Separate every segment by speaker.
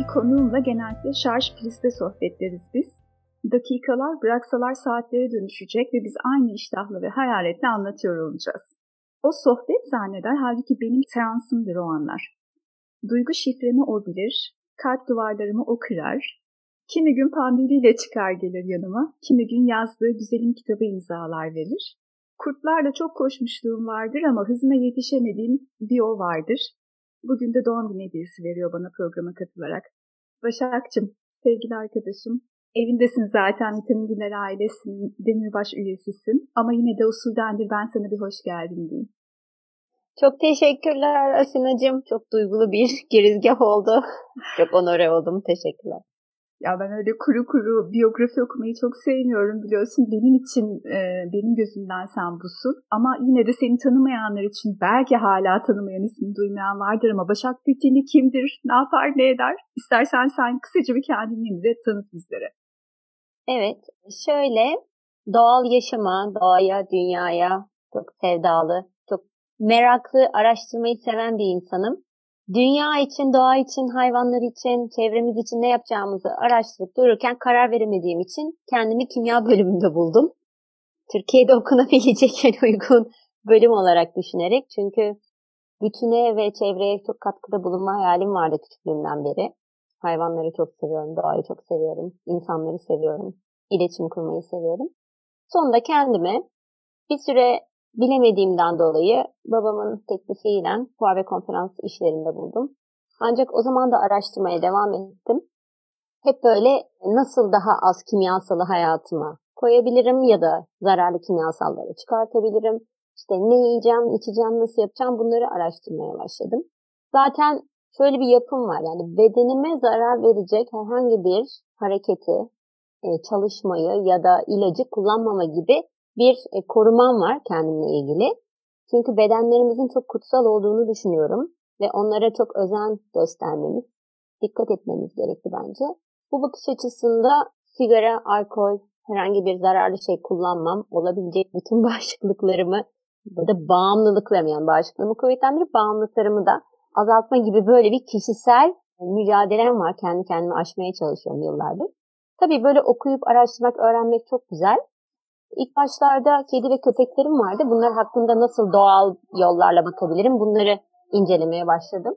Speaker 1: konuğumla genellikle şarj prizde sohbet ederiz biz. Dakikalar bıraksalar saatlere dönüşecek ve biz aynı iştahla ve hayaletle anlatıyor olacağız. O sohbet zanneder, halbuki benim seansımdır o anlar. Duygu şifremi o bilir, kalp duvarlarımı o kırar. Kimi gün pandiliyle çıkar gelir yanıma, kimi gün yazdığı güzelim kitabı imzalar verir. Kurtlarla çok koşmuşluğum vardır ama hızına yetişemediğim bir o vardır. Bugün de doğum günü hediyesi veriyor bana programa katılarak. Başak'cığım, sevgili arkadaşım, evindesin zaten, Vitamin Güller ailesinin demirbaş üyesisin. Ama yine de usuldendir, ben sana bir hoş geldin diyeyim.
Speaker 2: Çok teşekkürler Asinacığım. Çok duygulu bir girizgah oldu. Çok onore oldum. Teşekkürler.
Speaker 1: Ya ben öyle kuru kuru biyografi okumayı çok sevmiyorum, biliyorsun. Benim için, benim gözümden sen busun. Ama yine de seni tanımayanlar için, belki hala tanımayan, ismini duymayan vardır ama Başak Gültekin kimdir, ne yapar, ne eder? İstersen sen kısaca bir kendini de tanıt bizlere.
Speaker 2: Evet, şöyle doğal yaşama, doğaya, dünyaya çok sevdalı, çok meraklı, araştırmayı seven bir insanım. Dünya için, doğa için, hayvanlar için, çevremiz için ne yapacağımızı araştırıp dururken karar veremediğim için kendimi kimya bölümünde buldum. Türkiye'de okunabilecek en uygun bölüm olarak düşünerek. Çünkü bütüne ve çevreye çok katkıda bulunma hayalim vardı küçüklüğümden beri. Hayvanları çok seviyorum, doğayı çok seviyorum, insanları seviyorum, iletişim kurmayı seviyorum. Sonunda kendime bir süre bilemediğimden dolayı babamın teklifiyle fuar ve konferans işlerinde buldum. Ancak o zaman da araştırmaya devam ettim. Hep böyle nasıl daha az kimyasalı hayatıma koyabilirim ya da zararlı kimyasalları çıkartabilirim. İşte ne yiyeceğim, içeceğim, nasıl yapacağım, bunları araştırmaya başladım. Zaten şöyle bir yapım var, yani bedenime zarar verecek herhangi bir hareketi, çalışmayı ya da ilacı kullanmama gibi bir korumam var kendimle ilgili. Çünkü bedenlerimizin çok kutsal olduğunu düşünüyorum ve onlara çok özen göstermemiz, dikkat etmemiz gerekli bence. Bu bakış açısında sigara, alkol, herhangi bir zararlı şey kullanmam, olabilecek bütün bağışıklıklarımı ya da bağımlılıklarımı, yani bağışıklığımı kuvvetlendirip bağımlılıklarımı da azaltma gibi böyle bir kişisel mücadelem var. Kendi kendime aşmaya çalışıyorum yıllardır. Tabii böyle okuyup araştırmak, öğrenmek çok güzel. İlk başlarda kedi ve köpeklerim vardı. Bunlar hakkında nasıl doğal yollarla bakabilirim, bunları incelemeye başladım.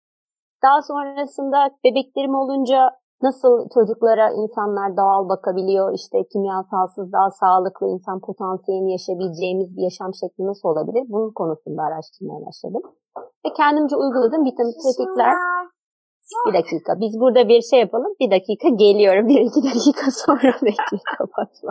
Speaker 2: Daha sonrasında bebeklerim olunca nasıl çocuklara insanlar doğal bakabiliyor, işte kimyasalsız daha sağlıklı insan potansiyelini yaşayabileceğimiz bir yaşam şekli nasıl olabilir? Bunun konusunda araştırmaya başladım. Ve kendimce uyguladığım vitamin pratikler. Bir dakika, biz burada bir şey yapalım. Bir dakika, geliyorum. 1-2 dakika sonra bekle, kapatma.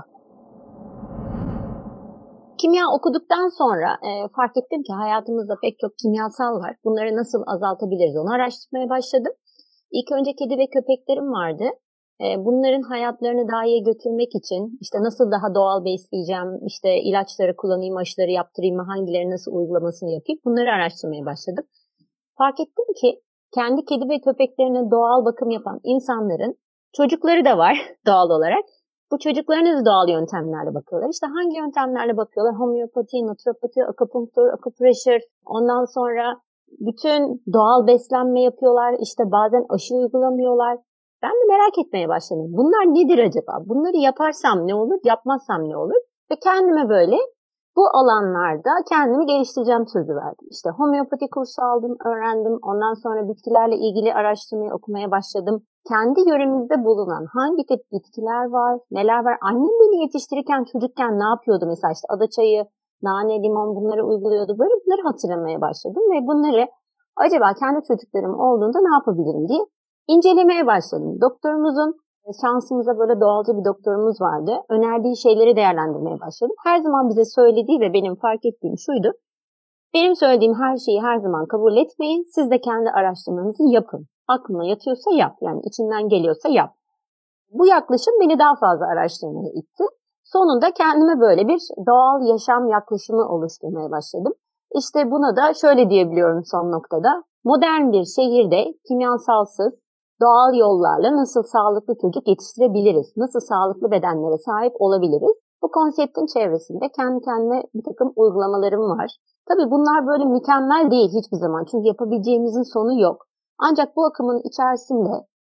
Speaker 2: Kimya okuduktan sonra fark ettim ki hayatımızda pek çok kimyasal var. Bunları nasıl azaltabiliriz, onu araştırmaya başladım. İlk önce kedi ve köpeklerim vardı. Bunların hayatlarını daha iyi götürmek için işte nasıl daha doğal besleyeceğim, işte ilaçları kullanayım, aşıları yaptırayım, hangileri nasıl uygulamasını yapayım, bunları araştırmaya başladım. Fark ettim ki kendi kedi ve köpeklerine doğal bakım yapan insanların çocukları da var doğal olarak. Bu çocuklarına da doğal yöntemlerle bakıyorlar. İşte hangi yöntemlerle bakıyorlar? Homeopati, naturopati, akupunktur, akupressure. Ondan sonra bütün doğal beslenme yapıyorlar. İşte bazen aşı uygulamıyorlar. Ben de merak etmeye başladım. Bunlar nedir acaba? Bunları yaparsam ne olur, yapmazsam ne olur? Ve kendime böyle bu alanlarda kendimi geliştireceğim sözü verdim. İşte homeopati kursu aldım, öğrendim. Ondan sonra bitkilerle ilgili araştırmayı okumaya başladım. Kendi yöremizde bulunan hangi tip bitkiler var, neler var? Annem beni yetiştirirken çocukken ne yapıyordu mesela, işte adaçayı, nane, limon, bunları uyguluyordu. Böyle bunları hatırlamaya başladım ve bunları acaba kendi çocuklarım olduğunda ne yapabilirim diye incelemeye başladım. Doktorumuzun, şansımıza böyle doğalcı bir doktorumuz vardı. Önerdiği şeyleri değerlendirmeye başladım. Her zaman bize söylediği ve benim fark ettiğim şuydu: benim söylediğim her şeyi her zaman kabul etmeyin. Siz de kendi araştırmanızı yapın. Aklına yatıyorsa yap. Yani içinden geliyorsa yap. Bu yaklaşım beni daha fazla araştırmaya itti. Sonunda kendime böyle bir doğal yaşam yaklaşımı oluşturmaya başladım. İşte buna da şöyle diyebiliyorum son noktada. Modern bir şehirde kimyasalsız, doğal yollarla nasıl sağlıklı çocuk yetiştirebiliriz? Nasıl sağlıklı bedenlere sahip olabiliriz? Bu konseptin çevresinde kendi kendime bir takım uygulamalarım var. Tabii bunlar böyle mükemmel değil hiçbir zaman. Çünkü yapabileceğimizin sonu yok. Ancak bu akımın içerisinde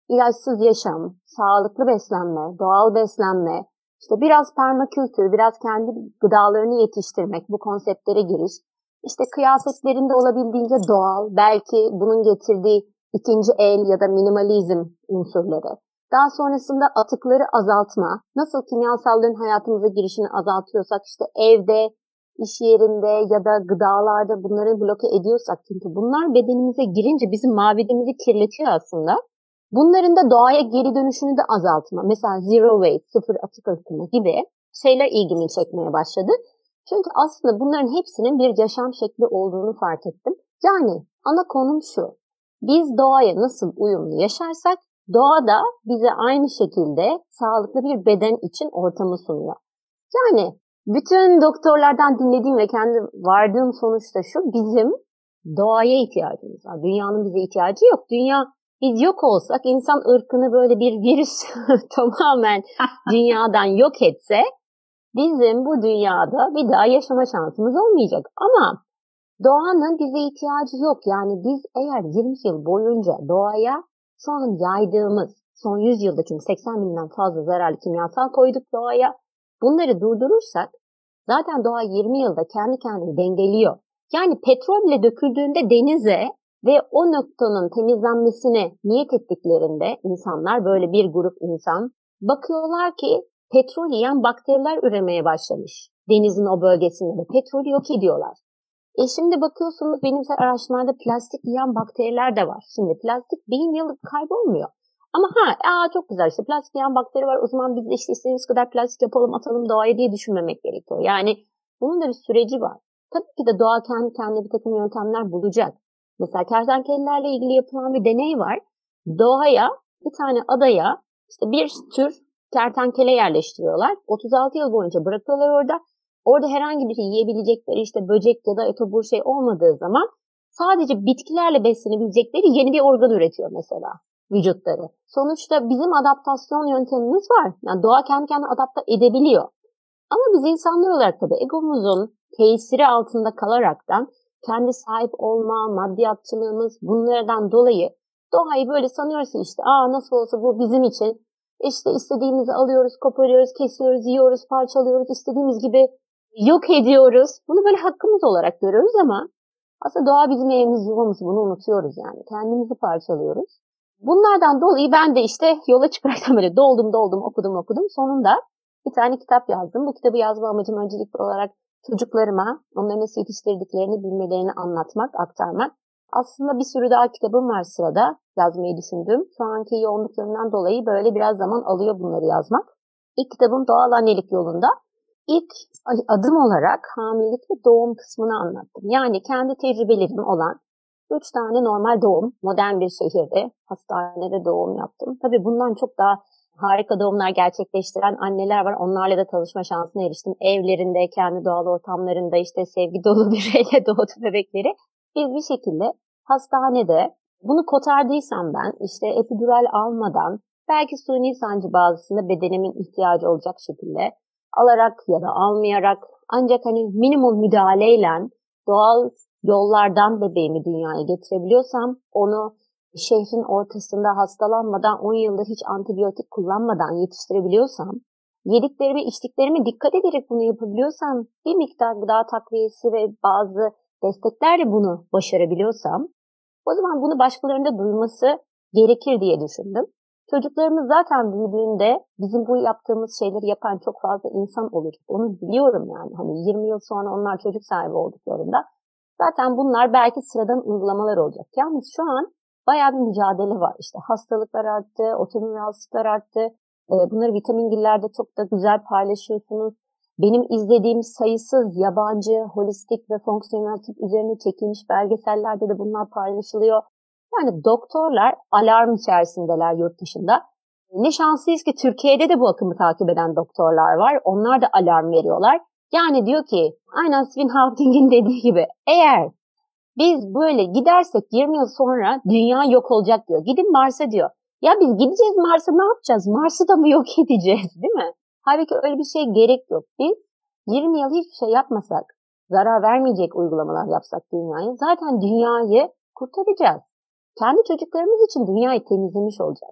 Speaker 2: ilaçsız yaşam, sağlıklı beslenme, doğal beslenme, işte biraz permakültür, biraz kendi gıdalarını yetiştirmek, bu konseptlere giriş, işte kıyafetlerinde olabildiğince doğal, belki bunun getirdiği ikinci el ya da minimalizm unsurları. Daha sonrasında atıkları azaltma, nasıl kimyasalların hayatımıza girişini azaltıyorsak, işte evde, iş yerinde ya da gıdalarda bunları bloke ediyorsak, çünkü bunlar bedenimize girince bizim mavedimizi kirletiyor aslında. Bunların da doğaya geri dönüşünü de azaltma. Mesela zero waste, sıfır atık akımı gibi şeyler ilgimi çekmeye başladı. Çünkü aslında bunların hepsinin bir yaşam şekli olduğunu fark ettim. Yani ana konum şu. Biz doğaya nasıl uyumlu yaşarsak, doğa da bize aynı şekilde sağlıklı bir beden için ortamı sunuyor. Yani bütün doktorlardan dinlediğim ve kendi vardığım sonuç da şu: bizim doğaya ihtiyacımız var. Dünyanın bize ihtiyacı yok. Dünya, biz yok olsak, insan ırkını böyle bir virüs tamamen dünyadan yok etse, bizim bu dünyada bir daha yaşama şansımız olmayacak. Ama doğanın bize ihtiyacı yok. Yani biz eğer 20 yıl boyunca doğaya şu an yaydığımız, son 100 yılda çünkü 80 binden fazla zararlı kimyasal koyduk doğaya, bunları durdurursak zaten doğa 20 yılda kendi kendini dengeliyor. Yani petrol bile döküldüğünde denize ve o noktanın temizlenmesine niyet ettiklerinde insanlar, böyle bir grup insan, bakıyorlar ki petrol yiyen bakteriler üremeye başlamış denizin o bölgesinde ve petrolü yok ediyorlar. Şimdi bakıyorsunuz bilimsel araştırmalarda plastik yiyen bakteriler de var. Şimdi plastik 1000 yıllık kaybolmuyor. Ama çok güzel, işte plastik yiyen bakteri var, o zaman biz de işte istediğimiz kadar plastik yapalım atalım doğaya diye düşünmemek gerekiyor. Yani bunun da bir süreci var. Tabii ki de doğa kendi kendine bir takım yöntemler bulacak. Mesela kertenkelelerle ilgili yapılan bir deney var. Doğaya, bir tane adaya işte bir tür kertenkele yerleştiriyorlar. 36 yıl boyunca bırakıyorlar orada. Orada herhangi bir şey yiyebilecekleri, işte böcek ya da etobur şey olmadığı zaman sadece bitkilerle beslenebilecekleri yeni bir organ üretiyor mesela vücutları. Sonuçta bizim adaptasyon yöntemimiz var. Yani doğa kendi kendine adapte edebiliyor. Ama biz insanlar olarak tabii egomuzun tesiri altında kalaraktan kendi sahip olma, maddiyatçılığımız, bunlardan dolayı doğayı böyle sanıyoruz ki işte nasıl olsa bu bizim için, işte istediğimizi alıyoruz, koparıyoruz, kesiyoruz, yiyoruz, parçalıyoruz, istediğimiz gibi yok ediyoruz. Bunu böyle hakkımız olarak görüyoruz ama aslında doğa bizim evimiz, yuvamız, bunu unutuyoruz yani. Kendimizi parçalıyoruz. Bunlardan dolayı ben de işte yola çıkarak böyle doldum, okudum. Sonunda bir tane kitap yazdım. Bu kitabı yazma amacım öncelikli olarak çocuklarıma onları nasıl yetiştirdiklerini bilmelerini anlatmak, aktarmak. Aslında bir sürü daha kitabım var sırada yazmayı düşündüğüm. Şu anki yoğunluklarından dolayı böyle biraz zaman alıyor bunları yazmak. İlk kitabım Doğal Annelik Yolunda. İlk adım olarak hamilelik ve doğum kısmını anlattım. Yani kendi tecrübelerim olan 3 tane normal doğum, modern bir şehirde, hastanede doğum yaptım. Tabii bundan çok daha harika doğumlar gerçekleştiren anneler var. Onlarla da tanışma şansına eriştim. Evlerinde, kendi doğal ortamlarında işte sevgi dolu bir şeyle doğdu bebekleri. Biz bir şekilde hastanede bunu kotardıysam ben, işte epidural almadan, belki suni sancı bazısında bedenimin ihtiyacı olacak şekilde alarak ya da almayarak, ancak hani minimum müdahaleyle doğal yollardan bebeğimi dünyaya getirebiliyorsam, onu şehrin ortasında hastalanmadan 10 yıldır hiç antibiyotik kullanmadan yetiştirebiliyorsam, yediklerime içtiklerime dikkat ederek bunu yapabiliyorsam, bir miktar gıda takviyesi ve bazı desteklerle bunu başarabiliyorsam, o zaman bunu başkalarında duyması gerekir diye düşündüm. Çocuklarımız zaten büyüdüğünde bizim bu yaptığımız şeyleri yapan çok fazla insan olacak. Onu biliyorum yani. Hani 20 yıl sonra onlar çocuk sahibi olduklarında zaten bunlar belki sıradan uygulamalar olacak. Yalnız şu an bayağı bir mücadele var. İşte hastalıklar arttı, otoimmün rahatsızlıklar arttı. Bunları vitamingillerde çok da güzel paylaşıyorsunuz. Benim izlediğim sayısız yabancı, holistik ve fonksiyonel tıp üzerine çekilmiş belgesellerde de bunlar paylaşılıyor. Yani doktorlar alarm içerisindeler yurt dışında. Ne şanslıyız ki Türkiye'de de bu akımı takip eden doktorlar var. Onlar da alarm veriyorlar. Yani diyor ki, aynen Stephen Hawking'in dediği gibi, eğer biz böyle gidersek 20 yıl sonra dünya yok olacak diyor. Gidin Mars'a diyor. Ya biz gideceğiz Mars'a, ne yapacağız? Mars'ı da mı yok edeceğiz, değil mi? Halbuki öyle bir şey gerek yok. Biz 20 yıl hiçbir şey yapmasak, zarar vermeyecek uygulamalar yapsak dünyayı, zaten dünyayı kurtaracağız. Kendi çocuklarımız için dünyayı temizlemiş olacağız.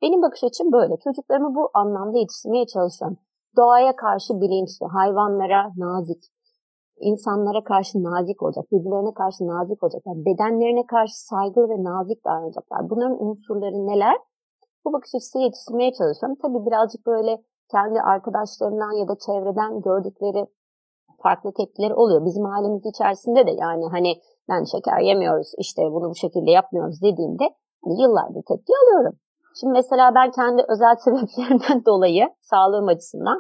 Speaker 2: Benim bakış açım böyle. Çocuklarımı bu anlamda yetiştirmeye çalışıyorum. Doğaya karşı bilinçli, hayvanlara nazik, insanlara karşı nazik olacak, birbirlerine karşı nazik olacak. Yani bedenlerine karşı saygılı ve nazik davranacaklar. Bunların unsurları neler? Bu bakış açısıyla yetiştirmeye çalışıyorum. Tabii birazcık böyle kendi arkadaşlarından ya da çevreden gördükleri farklı tepkileri oluyor. Bizim ailemiz içerisinde de yani hani ben şeker yemiyoruz, işte bunu bu şekilde yapmıyoruz dediğimde hani yıllardır tepki alıyorum. Şimdi mesela ben kendi özel sebeplerimden dolayı sağlığım açısından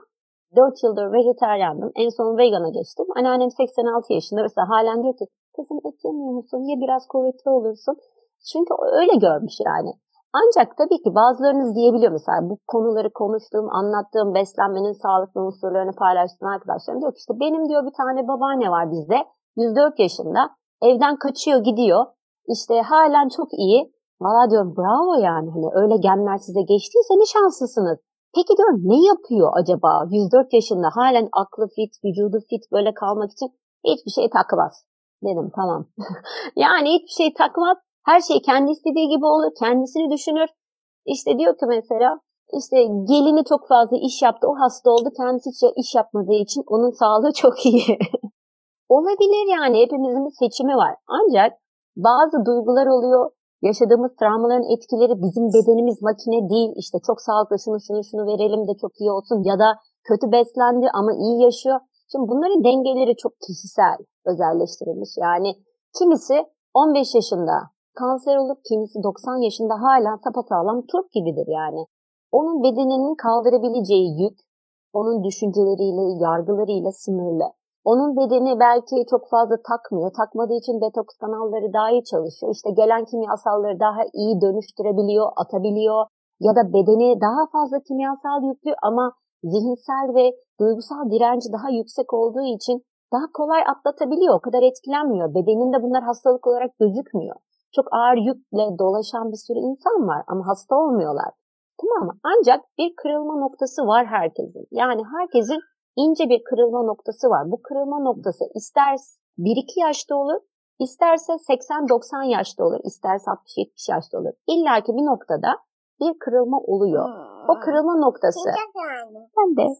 Speaker 2: 4 yıldır vejetaryendim. En son vegana geçtim. Anneannem 86 yaşında mesela halen diyor ki kızım et yemiyor musun? Ye biraz kuvvetli olursun. Çünkü öyle görmüş yani. Ancak tabii ki bazılarınız diyebiliyor mesela bu konuları konuştuğum, anlattığım, beslenmenin sağlıklı unsurlarını paylaştığım arkadaşlarım diyor ki işte benim diyor bir tane babaanne var bizde 104 yaşında evden kaçıyor gidiyor işte halen çok iyi. Valla diyorum bravo yani hani öyle genler size geçtiyse ne şanslısınız. Peki diyorum ne yapıyor acaba 104 yaşında halen aklı fit, vücudu fit böyle kalmak için hiçbir şey takmaz. Dedim tamam. Yani hiçbir şey takmaz. Her şey kendi istediği gibi olur. Kendisini düşünür. İşte diyor ki mesela işte gelini çok fazla iş yaptı. O hasta oldu. Kendisi hiç iş yapmadığı için onun sağlığı çok iyi. Olabilir yani. Hepimizin bir seçimi var. Ancak bazı duygular oluyor. Yaşadığımız travmaların etkileri bizim bedenimiz makine değil. İşte çok sağlıklı şunu verelim de çok iyi olsun. Ya da kötü beslendi ama iyi yaşıyor. Şimdi bunların dengeleri çok kişisel, özelleştirilmiş. Yani kimisi 15 yaşında kanser olup kimisi 90 yaşında hala sapasağlam turp gibidir yani. Onun bedeninin kaldırabileceği yük, onun düşünceleriyle, yargılarıyla sınırlı. Onun bedeni belki çok fazla takmıyor. Takmadığı için detoks kanalları daha iyi çalışıyor. İşte gelen kimyasalları daha iyi dönüştürebiliyor, atabiliyor. Ya da bedeni daha fazla kimyasal yüklü ama zihinsel ve duygusal direnci daha yüksek olduğu için daha kolay atlatabiliyor. O kadar etkilenmiyor. Bedeninde bunlar hastalık olarak gözükmüyor. Çok ağır yükle dolaşan bir sürü insan var ama hasta olmuyorlar. Tamam mı? Ancak bir kırılma noktası var herkesin. Yani herkesin ince bir kırılma noktası var. Bu kırılma noktası ister 1-2 yaşta olur, isterse 80-90 yaşta olur, isterse 60-70 yaşta olur. İlla ki bir noktada bir kırılma oluyor. O kırılma noktası ben de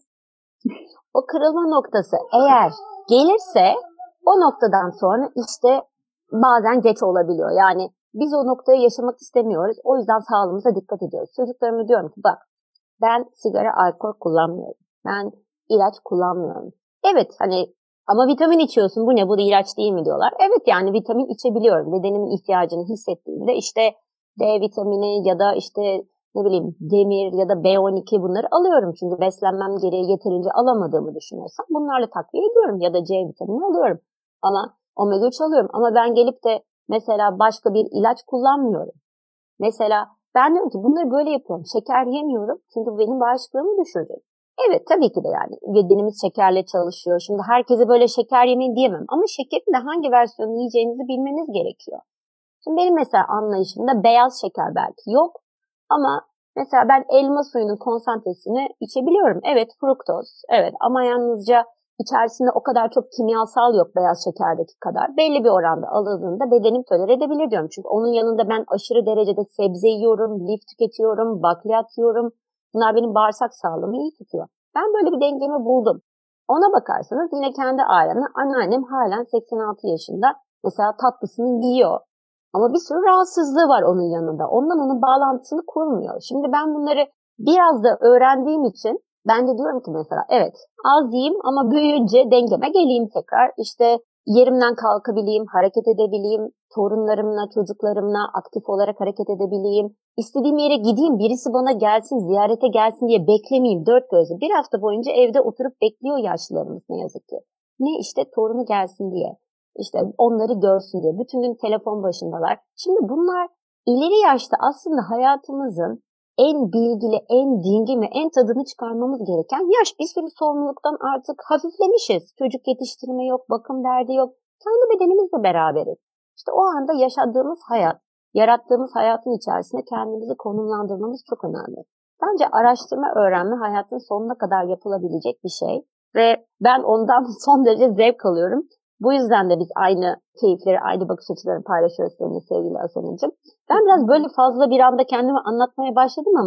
Speaker 2: o kırılma noktası eğer gelirse o noktadan sonra işte bazen geç olabiliyor. Yani biz o noktayı yaşamak istemiyoruz. O yüzden sağlığımıza dikkat ediyoruz. Çocuklarıma diyorum ki bak ben sigara, alkol kullanmıyorum. Ben ilaç kullanmıyorum. Evet hani ama vitamin içiyorsun bu ne bu da ilaç değil mi diyorlar. Evet yani vitamin içebiliyorum. Bedenimin ihtiyacını hissettiğimde işte D vitamini ya da işte ne bileyim demir ya da B12 bunları alıyorum. Çünkü beslenmem gereği yeterince alamadığımı düşünüyorsam bunlarla takviye ediyorum. Ya da C vitamini alıyorum. Ama omega 3 alıyorum. Ama ben gelip de mesela başka bir ilaç kullanmıyorum. Mesela ben diyorum ki bunları böyle yapıyorum. Şeker yemiyorum çünkü benim bağışıklığımı düşürecek. Evet tabii ki de yani bedenimiz şekerle çalışıyor. Şimdi herkese böyle şeker yemeyin diyemem. Ama şekerin de hangi versiyonunu yiyeceğinizi bilmeniz gerekiyor. Şimdi benim mesela anlayışımda beyaz şeker belki yok. Ama mesela ben elma suyunun konsantresini içebiliyorum. Evet fruktoz. Evet ama yalnızca içerisinde o kadar çok kimyasal yok beyaz şekerdeki kadar. Belli bir oranda alındığında bedenim tolere edebilir diyorum. Çünkü onun yanında ben aşırı derecede sebze yiyorum, lif tüketiyorum, bakliyat yiyorum. Bunlar benim bağırsak sağlığımı iyi tutuyor. Ben böyle bir dengemi buldum. Ona bakarsanız yine kendi ailemde anneannem halen 86 yaşında mesela tatlısını yiyor. Ama bir sürü rahatsızlığı var onun yanında. Ondan onun bağlantısını kurmuyor. Şimdi ben bunları biraz da öğrendiğim için ben de diyorum ki mesela evet az yiyeyim ama büyüyünce dengeme geleyim tekrar. İşte yerimden kalkabileyim, hareket edebileyim, torunlarımla, çocuklarımla aktif olarak hareket edebileyim. İstediğim yere gideyim, birisi bana gelsin, ziyarete gelsin diye beklemeyeyim dört gözle. Bir hafta boyunca evde oturup bekliyor yaşlılarımız ne yazık ki. Ne işte torunu gelsin diye. İşte onları görsün diye. Bütün gün telefon başındalar. Şimdi bunlar ileri yaşta aslında hayatımızın en bilgili, en dingin ve en tadını çıkarmamız gereken yaş. Bir sürü sorumluluktan artık hafiflemişiz. Çocuk yetiştirme yok, bakım derdi yok. Kendi bedenimizle beraberiz. İşte o anda yaşadığımız hayat, yarattığımız hayatın içerisinde kendimizi konumlandırmamız çok önemli. Bence araştırma, öğrenme hayatın sonuna kadar yapılabilecek bir şey. Ve ben ondan son derece zevk alıyorum. Bu yüzden de biz aynı keyifleri, aynı bakış açılarını paylaşıyoruz seninle sevgili Asenacığım. Ben biraz böyle fazla bir anda kendimi anlatmaya başladım ama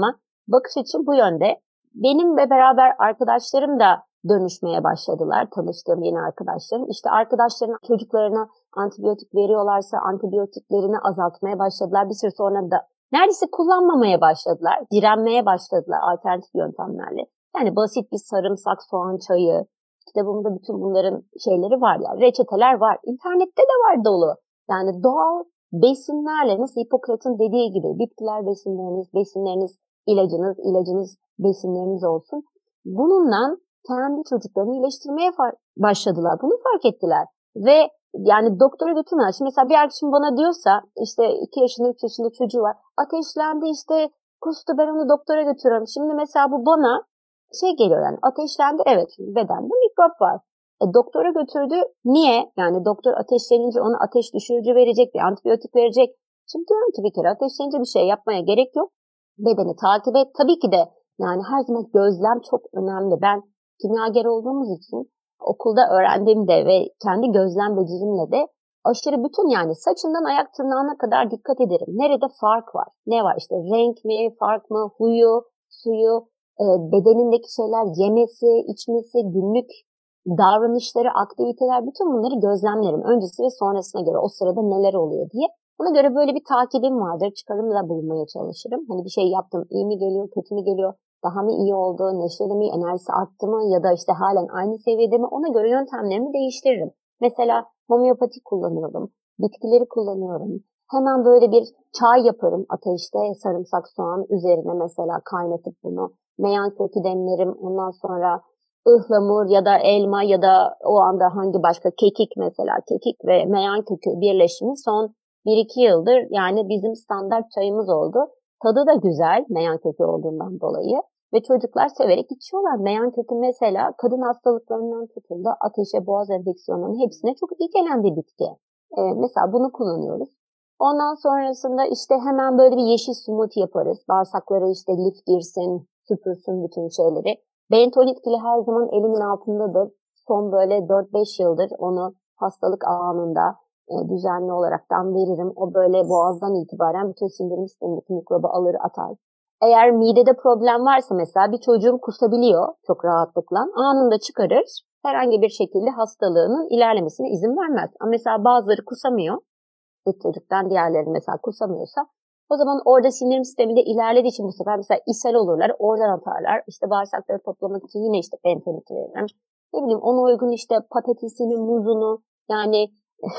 Speaker 2: bakış açım bu yönde. Benim ve beraber arkadaşlarım da dönüşmeye başladılar. Tanıştığım yeni arkadaşlarım. İşte arkadaşların çocuklarına antibiyotik veriyorlarsa antibiyotiklerini azaltmaya başladılar. Bir süre sonra da neredeyse kullanmamaya başladılar. Direnmeye başladılar alternatif yöntemlerle. Yani basit bir sarımsak soğan çayı. Kitabımda bütün bunların şeyleri var yani. Reçeteler var. İnternette de var dolu. Yani doğal besinlerle, nasıl Hipokrat'ın dediği gibi bitkiler besinleriniz ilacınız, ilacınız besinleriniz olsun. Bununla kendi çocuklarını iyileştirmeye başladılar. Bunu fark ettiler. Ve yani doktora götürmüyorlar. Şimdi mesela bir arkadaşım bana diyorsa işte 2 yaşında 3 yaşında çocuğu var. Ateşlendi işte kustu, ben onu doktora götürüyorum. Şimdi mesela bu bana şey geliyor yani, ateşlendi, evet, bedende mikrop var. Doktora götürdü. Niye? Yani doktor ateşlenince ona ateş düşürücü verecek, bir antibiyotik verecek. Şimdi diyorum ki bir kere ateşlenince bir şey yapmaya gerek yok. Bedeni takip et. Tabii ki de yani her zaman gözlem çok önemli. Ben kimyager olduğumuz için okulda öğrendiğimde ve kendi gözlem becerimle de aşırı bütün yani saçından ayak tırnağına kadar dikkat ederim. Nerede fark var? Ne var? İşte renk mi, fark mı, huyu, suyu, bedenindeki şeyler, yemesi, içmesi, günlük davranışları, aktiviteler, bütün bunları gözlemlerim. Öncesi ve sonrasına göre o sırada neler oluyor diye. Ona göre böyle bir takibim vardır. Çıkarımda bulunmaya çalışırım. Hani bir şey yaptım, iyi mi geliyor, kötü mü geliyor, daha mı iyi oldu, neşeli mi, enerjisi arttı mı ya da işte halen aynı seviyede mi, ona göre yöntemlerimi değiştiririm. Mesela homeopati kullanıyorum, bitkileri kullanıyorum. Hemen böyle bir çay yaparım ateşte, sarımsak soğan üzerine mesela kaynatıp bunu. Meyan kökü demlerim, ondan sonra ıhlamur ya da elma ya da o anda hangi başka kekik, mesela kekik ve meyan kökü birleşimi son 1-2 yıldır yani bizim standart çayımız oldu. Tadı da güzel meyan kökü olduğundan dolayı ve çocuklar severek içiyorlar. Meyan kökü mesela kadın hastalıklarından tutun da ateşe, boğaz enfeksiyonlarının hepsine çok iyi gelen bir bitki. Mesela bunu kullanıyoruz. Ondan sonrasında işte hemen böyle bir yeşil smoothie yaparız. Bağırsaklara işte lif girsin, süpürsün bütün şeyleri. Bentolit bile her zaman elimin altındadır. Son böyle 4-5 yıldır onu hastalık anında düzenli olaraktan veririm. O böyle boğazdan itibaren bütün sindirim sistemindeki mikrobu alır atar. Eğer midede problem varsa mesela bir çocuğum kusabiliyor çok rahatlıkla. Anında çıkarır. Herhangi bir şekilde hastalığının ilerlemesine izin vermez. Ama mesela bazıları kusamıyor. Bir çocuktan diğerleri mesela kusamıyorsa o zaman orada sindirim sisteminde ilerlediği için bu sefer mesela ishal olurlar. Oradan atarlar. İşte bağırsakları toplamak için yine işte bentolit veririm. Ne bileyim ona uygun işte patatesini, muzunu yani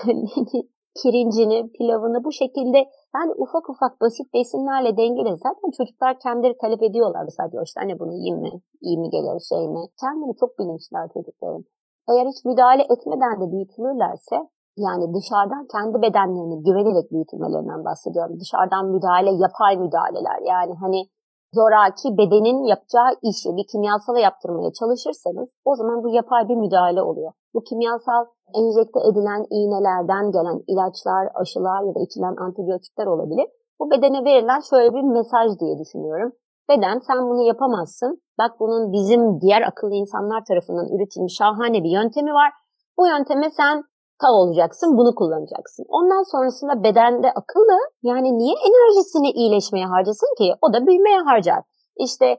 Speaker 2: pirincini, pilavını bu şekilde yani ufak ufak basit besinlerle dengeli. Zaten çocuklar kendileri talep ediyorlar. Mesela diyor işte anne bunu yiyeyim mi? İyi mi gelir şey mi? Kendini çok bilinçliler çocukların. Eğer hiç müdahale etmeden de büyütülürlerse yani dışarıdan kendi bedenlerini güvenerek büyütülmelerinden bahsediyorum. Dışarıdan müdahale, yapay müdahaleler yani hani zoraki bedenin yapacağı işi bir kimyasala yaptırmaya çalışırsanız o zaman bu yapay bir müdahale oluyor. Bu kimyasal enjekte edilen iğnelerden gelen ilaçlar, aşılar ya da içilen antibiyotikler olabilir. Bu bedene verilen şöyle bir mesaj diye düşünüyorum. Beden sen bunu yapamazsın. Bak bunun bizim diğer akıllı insanlar tarafından üretilmiş şahane bir yöntemi var. Bu yönteme sen tav olacaksın, bunu kullanacaksın. Ondan sonrasında bedende akıllı, yani niye enerjisini iyileşmeye harcasın ki? O da büyümeye harcar. İşte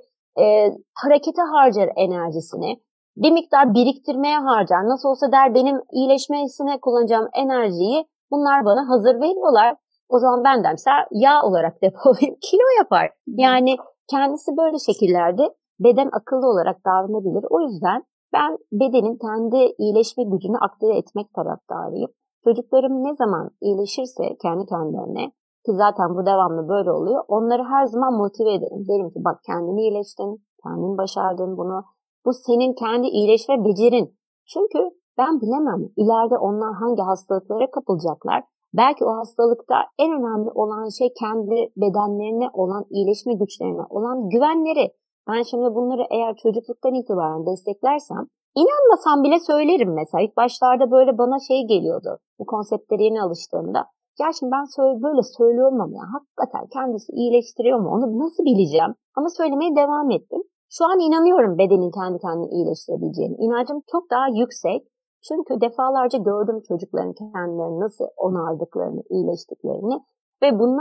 Speaker 2: harekete harcar enerjisini. Bir miktar biriktirmeye harcar. Nasıl olsa der benim iyileşmesine kullanacağım enerjiyi bunlar bana hazır veriyorlar. O zaman ben de mesela yağ olarak depolayıp kilo yapar. Yani kendisi böyle şekillerde beden akıllı olarak davranabilir. O yüzden ben bedenin kendi iyileşme gücünü aktive etmek taraftarıyım. Çocuklarım ne zaman iyileşirse kendi kendilerine, ki zaten bu devamlı böyle oluyor, onları her zaman motive ederim. Derim ki bak kendini iyileştin, kendin başardın bunu. Bu senin kendi iyileşme becerin. Çünkü ben bilemem ileride onlar hangi hastalıklara kapılacaklar. Belki o hastalıkta en önemli olan şey kendi bedenlerine olan iyileşme güçlerine olan güvenleri. Ben şimdi bunları eğer çocukluktan itibaren desteklersem, inanmasam bile söylerim mesela. İlk başlarda böyle bana şey geliyordu. Bu konseptlere yeni alıştığımda. Ya şimdi ben böyle söylüyorum ama ya hakikaten kendisi iyileştiriyor mu? Onu nasıl bileceğim? Ama söylemeye devam ettim. Şu an inanıyorum bedenin kendi kendini iyileştirebileceğini. İnancım çok daha yüksek. Çünkü defalarca gördüm çocukların kendilerini nasıl onardıklarını, iyileştiklerini. Ve bunlar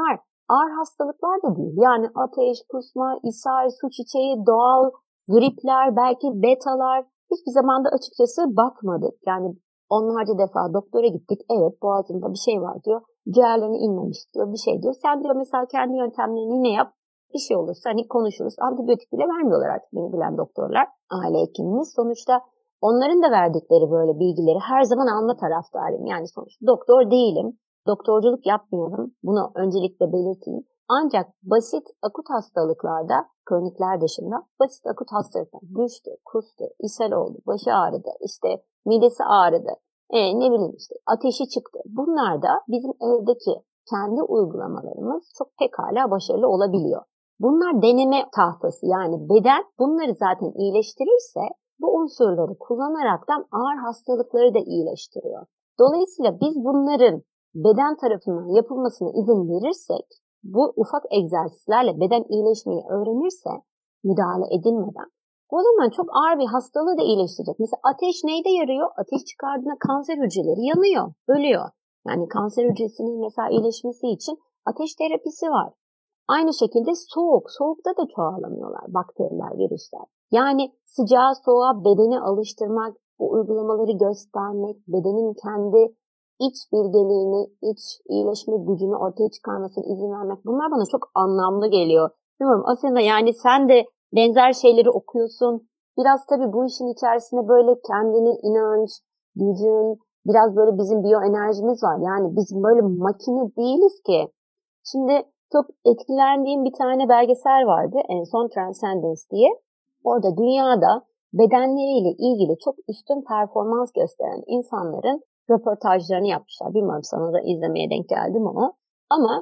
Speaker 2: ağır hastalıklar da değil. Yani ateş, kusma, ishal, su çiçeği, doğal gripler, belki betalar, hiçbir zaman da açıkçası bakmadık. Yani onlarca defa doktora gittik. Evet, boğazında bir şey var diyor. Ciğerlerine inmemiş diyor. Bir şey diyor. Sen diyor mesela kendi yöntemlerini yine yap. Bir şey olursa hani konuşuruz. Antibiyotik bile vermiyorlar artık beni bilen doktorlar. Aile hekimimiz. Sonuçta onların da verdikleri böyle bilgileri her zaman alma taraftarıyım. Yani sonuçta doktor değilim. Doktorculuk yapmıyorum. Bunu öncelikle belirteyim. Ancak basit akut hastalıklarda, kronikler dışında basit akut hastalıklar, düştü, kustu, ishal oldu, başı ağrıdı, işte midesi ağrıdı, ne bileyim işte ateşi çıktı. Bunlar da bizim evdeki kendi uygulamalarımız çok pekala başarılı olabiliyor. Bunlar deneme tahtası, yani beden bunları zaten iyileştirirse bu unsurları kullanaraktan ağır hastalıkları da iyileştiriyor. Dolayısıyla biz bunların beden tarafından yapılmasına izin verirsek, bu ufak egzersizlerle beden iyileşmeyi öğrenirse müdahale edilmeden, o zaman çok ağır bir hastalığı da iyileştirecek. Mesela ateş neyde yarıyor? Ateş çıkardığında kanser hücreleri yanıyor, ölüyor. Yani kanser hücresinin mesela iyileşmesi için ateş terapisi var. Aynı şekilde soğukta da çoğalamıyorlar bakteriler, virüsler. Yani sıcağa soğuğa bedeni alıştırmak, bu uygulamaları göstermek, bedenin kendi iç bilgeliğini, iç iyileşme gücünü ortaya çıkarmasına izin vermek, bunlar bana çok anlamlı geliyor. Bilmiyorum Asena, yani sen de benzer şeyleri okuyorsun. Biraz tabii bu işin içerisinde böyle kendine inanç, gücün, biraz böyle bizim biyoenerjimiz var. Yani biz böyle makine değiliz ki. Şimdi çok etkilendiğim bir tane belgesel vardı, en son Transcendence diye. Orada dünyada bedenleriyle ilgili çok üstün performans gösteren insanların röportajlarını yapmışlar. Bilmiyorum sana da izlemeye denk geldim onu. Ama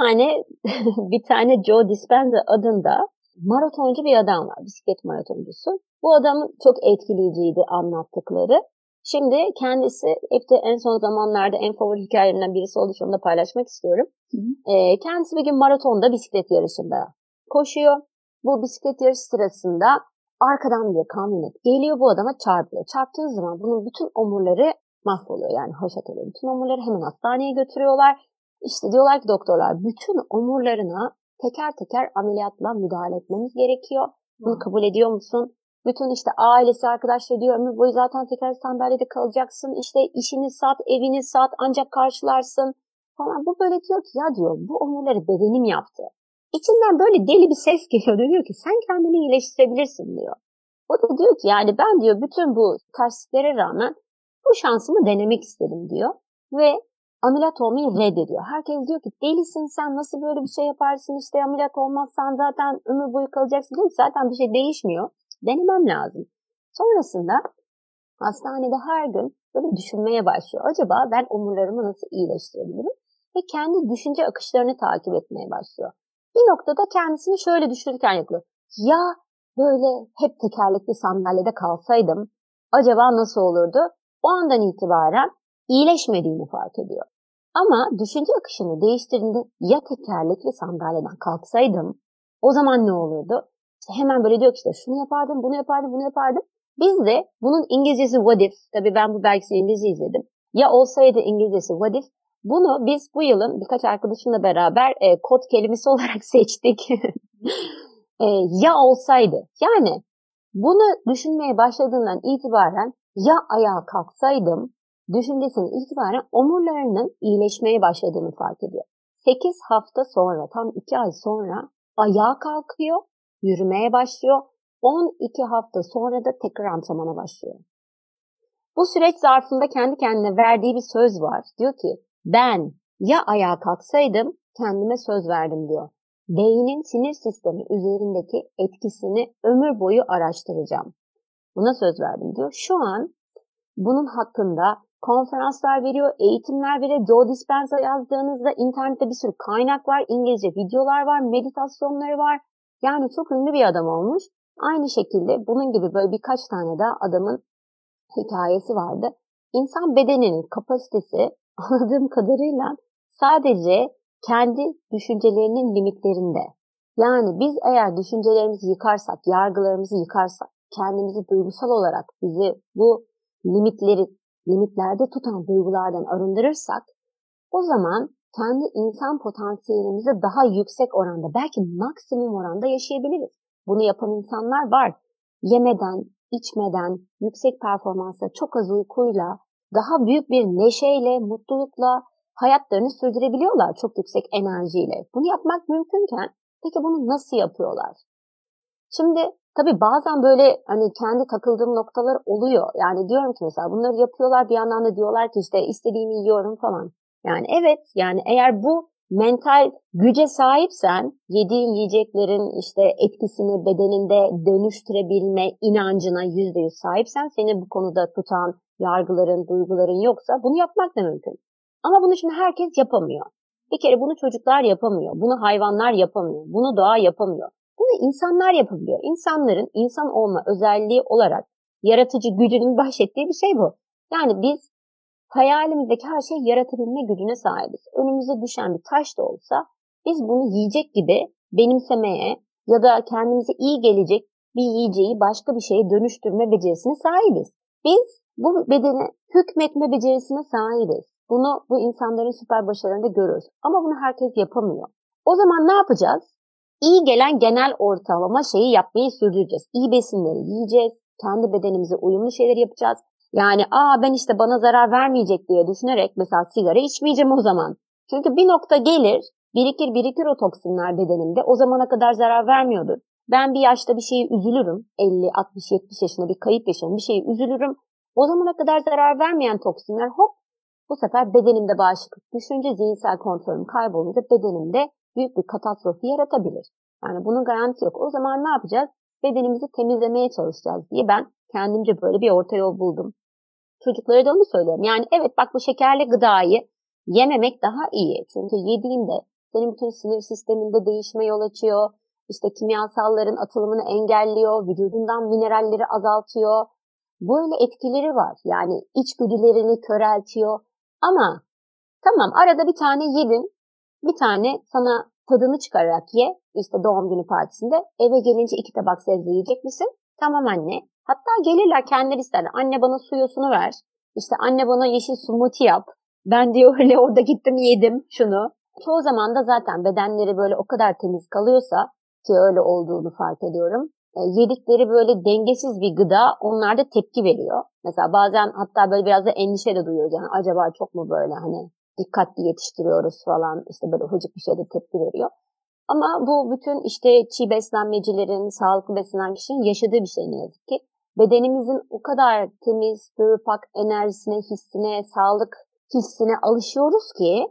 Speaker 2: bir tane Joe Dispenza adında maratoncu bir adam var, bisiklet maratoncusu. Bu adamın çok etkileyiciydi anlattıkları. Şimdi kendisi hep de en son zamanlarda en favori hikayelerimden birisi olduğu için onu da paylaşmak istiyorum. Kendisi bir gün maratonda bisiklet yarışında koşuyor. Bu bisiklet yarışı sırasında arkadan bir kamyonet geliyor, bu adama çarpıyor. Çarptığı zaman bunun bütün omurları mahvoluyor, yani haşat oluyor. Bütün omurları hemen hastaneye götürüyorlar. İşte diyorlar ki doktorlar, bütün omurlarına teker teker ameliyatla müdahale etmemiz gerekiyor. Bunu kabul ediyor musun? Bütün işte ailesi, arkadaşları diyor, ömür boyu zaten teker sandalyede kalacaksın. İşte işini sat, evini sat, ancak karşılarsın falan. Bu böyle diyor ki, ya diyor, bu omurları bedenim yaptı. İçinden böyle deli bir ses geliyor. Diyor ki sen kendini iyileştirebilirsin diyor. O da diyor ki yani ben diyor bütün bu tersliklere rağmen bu şansımı denemek istedim diyor. Ve ameliyat olmayı reddediyor. Herkes diyor ki delisin sen, nasıl böyle bir şey yaparsın, işte ameliyat olmazsan zaten ömür boyu kalacaksın. Diyor ki zaten bir şey değişmiyor. Denemem lazım. Sonrasında hastanede her gün böyle düşünmeye başlıyor. Acaba ben omurlarımı nasıl iyileştirebilirim? Ve kendi düşünce akışlarını takip etmeye başlıyor. Bir noktada kendisini şöyle düşünürken yapıyor. Ya böyle hep tekerlekli sandalyede kalsaydım acaba nasıl olurdu? O andan itibaren iyileşmediğini fark ediyor. Ama düşünce akışını değiştirdiğinde ya tekerlekli sandalyeden kalksaydım o zaman ne olurdu? İşte hemen böyle diyor ki işte şunu yapardım, bunu yapardım, bunu yapardım. Biz de bunun İngilizcesi what if, tabii ben bu belgeseli İngilizce izledim. Ya olsaydı İngilizcesi what if. Bunu biz bu yılın birkaç arkadaşımla beraber kod kelimesi olarak seçtik. Ya olsaydı. Yani bunu düşünmeye başladığından itibaren ya ayağa kalksaydım düşüncesinin itibaren omurlarının iyileşmeye başladığını fark ediyor. 8 hafta sonra, tam 2 ay sonra ayağa kalkıyor, yürümeye başlıyor. 12 hafta sonra da tekrar antrenmana başlıyor. Bu süreç zarfında kendi kendine verdiği bir söz var. Diyor ki ben ya ayağa kalksaydım kendime söz verdim diyor. Beynin sinir sistemi üzerindeki etkisini ömür boyu araştıracağım. Buna söz verdim diyor. Şu an bunun hakkında konferanslar veriyor, eğitimler veriyor. Joe Dispenza yazdığınızda internette bir sürü kaynak var, İngilizce videolar var, meditasyonları var. Yani çok ünlü bir adam olmuş. Aynı şekilde bunun gibi böyle birkaç tane daha adamın hikayesi vardı. İnsan bedeninin kapasitesi anladığım kadarıyla sadece kendi düşüncelerinin limitlerinde. Yani biz eğer düşüncelerimizi yıkarsak, yargılarımızı yıkarsak, kendimizi duygusal olarak bizi bu limitlerde tutan duygulardan arındırırsak, o zaman kendi insan potansiyelimizi daha yüksek oranda, belki maksimum oranda yaşayabiliriz. Bunu yapan insanlar var. Yemeden, içmeden, yüksek performansla, çok az uykuyla, daha büyük bir neşeyle, mutlulukla hayatlarını sürdürebiliyorlar çok yüksek enerjiyle. Bunu yapmak mümkünken peki bunu nasıl yapıyorlar? Şimdi tabii bazen böyle hani kendi takıldığım noktalar oluyor. Yani diyorum ki mesela bunları yapıyorlar, bir yandan da diyorlar ki işte istediğimi yiyorum falan. Yani evet, yani eğer bu mental güce sahipsen, yediğin yiyeceklerin işte etkisini bedeninde dönüştürebilme inancına %100 sahipsen, seni bu konuda tutan yargıların, duyguların yoksa bunu yapmak da mümkün. Ama bunu şimdi herkes yapamıyor. Bir kere bunu çocuklar yapamıyor, bunu hayvanlar yapamıyor, bunu doğa yapamıyor. Bunu insanlar yapabiliyor. İnsanların insan olma özelliği olarak yaratıcı gücünün bahşettiği bir şey bu. Yani biz hayalimizdeki her şeyi yaratabilme gücüne sahibiz. Önümüze düşen bir taş da olsa biz bunu yiyecek gibi benimsemeye ya da kendimize iyi gelecek bir yiyeceği başka bir şeye dönüştürme becerisine sahibiz. Biz bu bedene hükmetme becerisine sahibiz. Bunu bu insanların süper başarılarında görüyoruz. Ama bunu herkes yapamıyor. O zaman ne yapacağız? İyi gelen genel ortalama şeyi yapmayı sürdüreceğiz. İyi besinleri yiyeceğiz. Kendi bedenimize uyumlu şeyler yapacağız. Yani ben işte bana zarar vermeyecek diye düşünerek mesela sigara içmeyeceğim o zaman. Çünkü bir nokta gelir, birikir o toksinler bedenimde. O zamana kadar zarar vermiyordur. Ben bir yaşta bir şeye üzülürüm. 50, 60, 70 yaşında bir kayıp yaşarım. Bir şeye üzülürüm. O zamana kadar zarar vermeyen toksinler hop bu sefer bedenimde bağışıklık düşünce, zihinsel kontrolüm kaybolunca bedenimde büyük bir katastrofi yaratabilir. Yani bunun garantisi yok. O zaman ne yapacağız? Bedenimizi temizlemeye çalışacağız diye ben kendimce böyle bir orta yol buldum. Çocuklara da onu söylüyorum. Yani evet bak, bu şekerli gıdayı yememek daha iyi. Çünkü yediğinde senin bütün sinir sisteminde değişime yol açıyor. İşte kimyasalların atılımını engelliyor. Vücudundan mineralleri azaltıyor. Böyle etkileri var. Yani içgüdülerini köreltiyor. Ama tamam, arada bir tane yedin. Bir tane sana tadını çıkararak ye. İşte doğum günü partisinde. Eve gelince 2 tabak sebze yiyecek misin? Tamam anne. Hatta gelirler kendileri isterler. Anne bana su yosunu ver. İşte anne bana yeşil smoothie yap. Ben diyor öyle orada gittim yedim şunu. Çoğu zaman da zaten bedenleri böyle o kadar temiz kalıyorsa, ki öyle olduğunu fark ediyorum. Yedikleri böyle dengesiz bir gıda onlarda tepki veriyor. Mesela bazen hatta böyle biraz da endişe de duyuyoruz. Yani acaba çok mu böyle hani dikkatli yetiştiriyoruz falan, işte böyle ufacık bir şeyde tepki veriyor. Ama bu bütün işte çiğ beslenmecilerin, sağlıklı beslenen kişinin yaşadığı bir şey ne yazık ki. Bedenimizin o kadar temiz, pür pak enerjisine, hissine, sağlık hissine alışıyoruz ki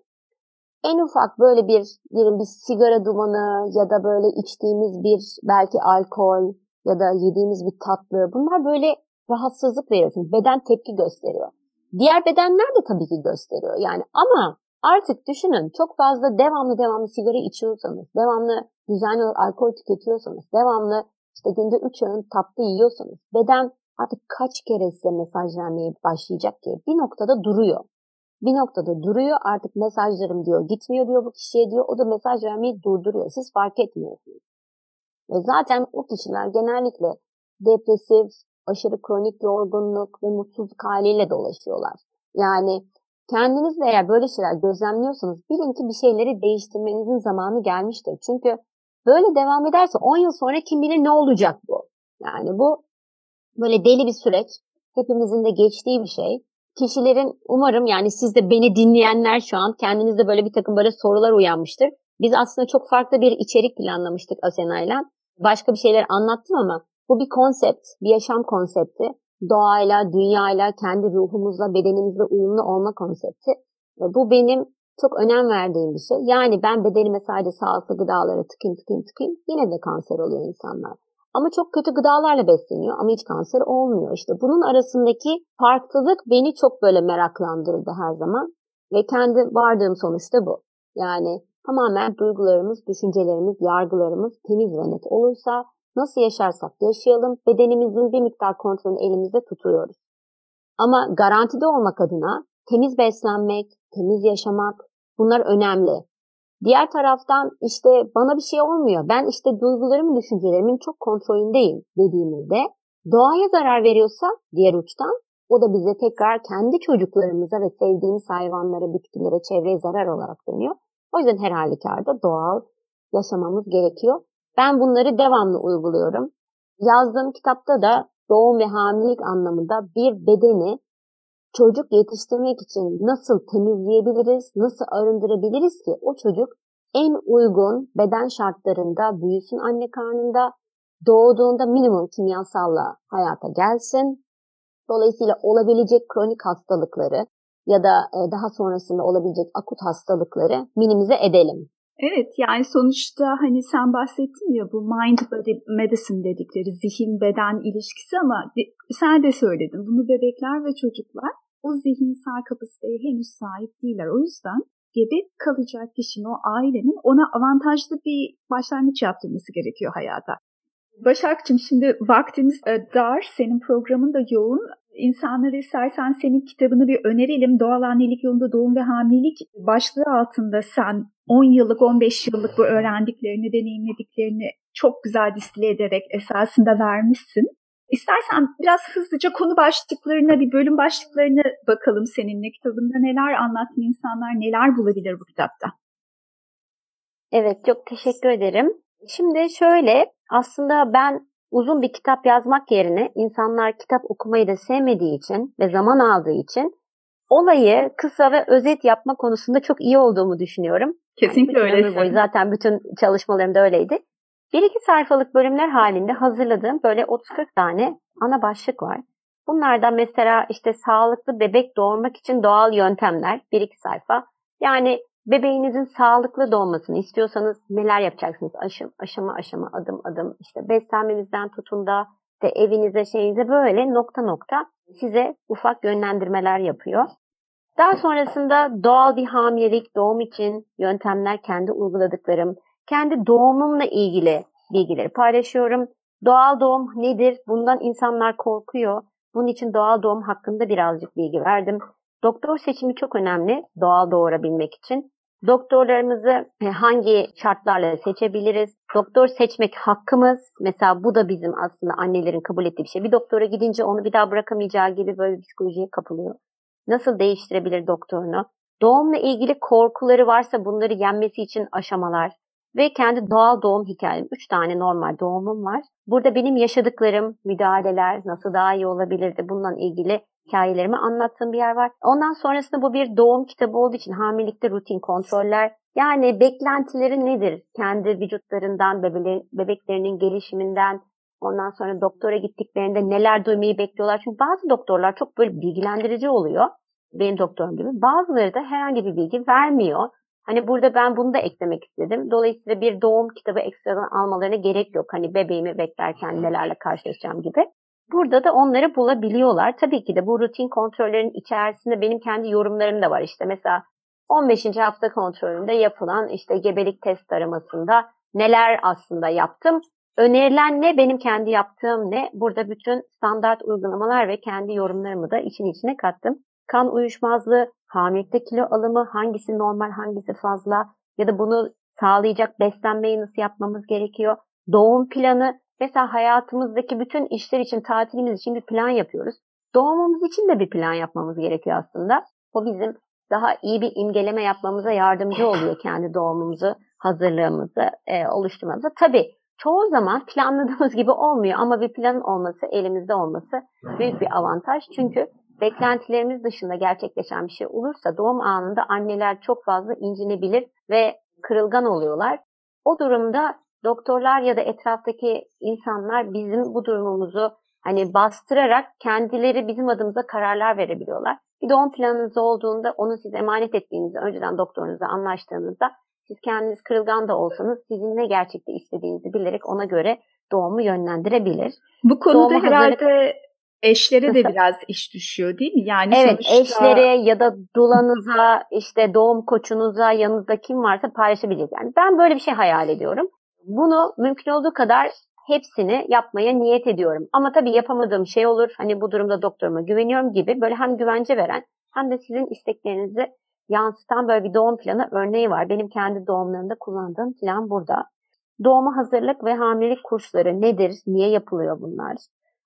Speaker 2: en ufak böyle bir sigara dumanı ya da böyle içtiğimiz bir belki alkol ya da yediğimiz bir tatlı, bunlar böyle rahatsızlık veriyor. Çünkü beden tepki gösteriyor. Diğer bedenler de tabii ki gösteriyor. Yani ama artık düşünün, çok fazla devamlı sigara içiyorsanız, devamlı düzenli olarak alkol tüketiyorsanız, devamlı işte günde 3 öğün tatlı yiyorsanız, beden artık kaç kere size mesaj vermeye başlayacak ki bir noktada duruyor. Bir noktada duruyor, artık mesajlarım diyor gitmiyor diyor bu kişiye diyor. O da mesaj vermeyi durduruyor. Siz fark etmiyorsunuz. Ve zaten o kişiler genellikle depresif, aşırı kronik yorgunluk ve mutsuzluk haliyle dolaşıyorlar. Yani kendinizle eğer böyle şeyler gözlemliyorsanız bilin ki bir şeyleri değiştirmenizin zamanı gelmiştir. Çünkü böyle devam ederse 10 yıl sonra kim bilir ne olacak bu. Yani bu böyle deli bir süreç. Hepimizin de geçtiği bir şey. Kişilerin umarım, yani siz de beni dinleyenler şu an kendinizde böyle bir takım böyle sorular uyanmıştır. Biz aslında çok farklı bir içerik planlamıştık Asena'yla. Başka bir şeyler anlattım ama bu bir konsept, bir yaşam konsepti. Doğayla, dünyayla, kendi ruhumuzla, bedenimizle uyumlu olma konsepti. Bu benim çok önem verdiğim bir şey. Yani ben bedenime sadece sağlıklı gıdalara tıkayım yine de kanser oluyor insanlar. Ama çok kötü gıdalarla besleniyor ama hiç kanser olmuyor. İşte bunun arasındaki farklılık beni çok böyle meraklandırdı her zaman. Ve kendi vardığım sonuçta bu. Yani tamamen duygularımız, düşüncelerimiz, yargılarımız temiz ve net olursa nasıl yaşarsak yaşayalım, bedenimizin bir miktar kontrolünü elimizde tutuyoruz. Ama garantide olmak adına temiz beslenmek, temiz yaşamak, bunlar önemli. Diğer taraftan işte bana bir şey olmuyor, ben işte duygularımın, düşüncelerimin çok kontrolündeyim dediğimizde doğaya zarar veriyorsa diğer uçtan O da bize tekrar kendi çocuklarımıza ve sevdiğimiz hayvanlara, bitkilere, çevreye zarar olarak dönüyor. O yüzden her halükarda doğal yaşamamız gerekiyor. Ben bunları devamlı uyguluyorum. Yazdığım kitapta da doğum ve hamilelik anlamında bir bedeni çocuk yetiştirmek için nasıl temizleyebiliriz, nasıl arındırabiliriz ki o çocuk en uygun beden şartlarında büyüsün anne karnında, doğduğunda minimum kimyasalla hayata gelsin. Dolayısıyla olabilecek kronik hastalıkları ya da daha sonrasında olabilecek akut hastalıkları minimize edelim.
Speaker 1: Evet, yani sonuçta hani sen bahsettin ya bu mind body medicine dedikleri zihin beden ilişkisi ama sen de söyledin bunu bebekler ve çocuklar o zihinsel kapasiteye henüz sahip değiller. O yüzden gebe kalacak kişinin o ailenin ona avantajlı bir başlangıç yaptırması gerekiyor hayata. Başak'cığım şimdi vaktimiz dar, senin programın da yoğun. İnsanlara istersen senin kitabını bir önerelim. Doğal annelik yolunda doğum ve hamilelik başlığı altında sen 10 yıllık, 15 yıllık bu öğrendiklerini, deneyimlediklerini çok güzel distile ederek esasında vermişsin. İstersen biraz hızlıca konu başlıklarına, bir bölüm başlıklarına bakalım seninle. Kitabında neler anlattın, insanlar neler bulabilir bu kitapta?
Speaker 2: Evet, çok teşekkür ederim. Şimdi şöyle, aslında ben uzun bir kitap yazmak yerine insanlar kitap okumayı da sevmediği için ve zaman aldığı için olayı kısa ve özet yapma konusunda çok iyi olduğumu düşünüyorum.
Speaker 1: Kesinlikle öylesin.
Speaker 2: Zaten bütün çalışmalarımda öyleydi. 1-2 sayfalık bölümler halinde hazırladığım böyle 30-40 tane ana başlık var. Bunlardan mesela işte sağlıklı bebek doğurmak için doğal yöntemler 1-2 sayfa. Yani bebeğinizin sağlıklı doğmasını istiyorsanız neler yapacaksınız? Aşama aşama, adım adım, işte beslenmenizden tutun da işte evinize, şeyinize böyle nokta nokta size ufak yönlendirmeler yapıyor. Daha sonrasında doğal bir hamilelik, doğum için yöntemler, kendi uyguladıklarım, kendi doğumumla ilgili bilgileri paylaşıyorum. Doğal doğum nedir? Bundan insanlar korkuyor. Bunun için doğal doğum hakkında birazcık bilgi verdim. Doktor seçimi çok önemli doğal doğurabilmek için. Doktorlarımızı hangi şartlarla seçebiliriz? Doktor seçmek hakkımız. Mesela bu da bizim aslında annelerin kabul ettiği bir şey. Bir doktora gidince onu bir daha bırakamayacağı gibi böyle bir psikolojiye kapılıyor. Nasıl değiştirebilir doktorunu? Doğumla ilgili korkuları varsa bunları yenmesi için aşamalar ve kendi doğal doğum hikayem. 3 tane normal doğumum var. Burada benim yaşadıklarım, müdahaleler, nasıl daha iyi olabilirdi bununla ilgili hikayelerimi anlattığım bir yer var. Ondan sonrasında bu bir doğum kitabı olduğu için hamilelikte rutin kontroller, yani beklentileri nedir? Kendi vücutlarından, bebeklerinin gelişiminden, ondan sonra doktora gittiklerinde neler duymayı bekliyorlar. Çünkü bazı doktorlar çok böyle bilgilendirici oluyor. Benim doktorum gibi. Bazıları da herhangi bir bilgi vermiyor. Hani burada ben bunu da eklemek istedim. Dolayısıyla bir doğum kitabı ekstradan almalarına gerek yok. Hani bebeğimi beklerken nelerle karşılaşacağım gibi. Burada da onları bulabiliyorlar. Tabii ki de bu rutin kontrollerin içerisinde benim kendi yorumlarım da var. İşte mesela 15. hafta kontrolünde yapılan işte gebelik test aramasında neler aslında yaptım. Önerilen ne, benim kendi yaptığım ne? Burada bütün standart uygulamalar ve kendi yorumlarımı da için içine kattım. Kan uyuşmazlığı, hamilelikte kilo alımı, hangisi normal, hangisi fazla ya da bunu sağlayacak beslenmeyi nasıl yapmamız gerekiyor? Doğum planı, mesela hayatımızdaki bütün işler için, tatilimiz için bir plan yapıyoruz. Doğumumuz için de bir plan yapmamız gerekiyor aslında. O bizim daha iyi bir imgeleme yapmamıza yardımcı oluyor, kendi doğumumuzu, hazırlığımızı oluşturmamıza. Tabii çoğu zaman planladığımız gibi olmuyor ama bir planın olması, elimizde olması büyük bir avantaj. Çünkü beklentilerimiz dışında gerçekleşen bir şey olursa doğum anında anneler çok fazla incinebilir ve kırılgan oluyorlar. O durumda doktorlar ya da etraftaki insanlar bizim bu durumumuzu hani bastırarak kendileri bizim adımıza kararlar verebiliyorlar. Bir doğum planınız olduğunda onu siz emanet ettiğinizde, önceden doktorunuzla anlaştığınızda siz kendiniz kırılgan da olsanız sizin ne gerçekte istediğinizi bilerek ona göre doğumu yönlendirebilir.
Speaker 1: Bu konuda herhalde eşlere de biraz iş düşüyor değil mi? Yani
Speaker 2: evet,
Speaker 1: sonuçta
Speaker 2: eşlere ya da dulanıza, işte doğum koçunuza, yanınızda kim varsa paylaşabilecek. Yani ben böyle bir şey hayal ediyorum. Bunu mümkün olduğu kadar hepsini yapmaya niyet ediyorum. Ama tabii yapamadığım şey olur. Hani bu durumda doktoruma güveniyorum gibi böyle hem güvence veren hem de sizin isteklerinizi yansıtan böyle bir doğum planı örneği var. Benim kendi doğumlarımda kullandığım plan burada. Doğuma hazırlık ve hamilelik kursları nedir? Niye yapılıyor bunlar?